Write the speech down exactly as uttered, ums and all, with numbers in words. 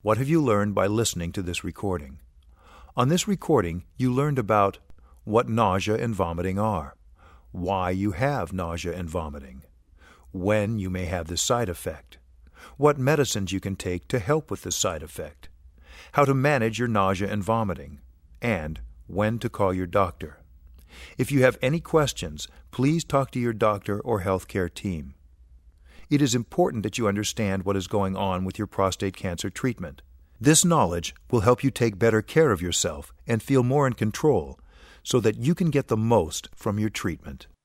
What have you learned by listening to this recording? On this recording, you learned about what nausea and vomiting are, why you have nausea and vomiting, when you may have this side effect, what medicines you can take to help with this side effect, how to manage your nausea and vomiting, and when to call your doctor. If you have any questions, please talk to your doctor or healthcare team. It is important that you understand what is going on with your prostate cancer treatment. This knowledge will help you take better care of yourself and feel more in control so that you can get the most from your treatment.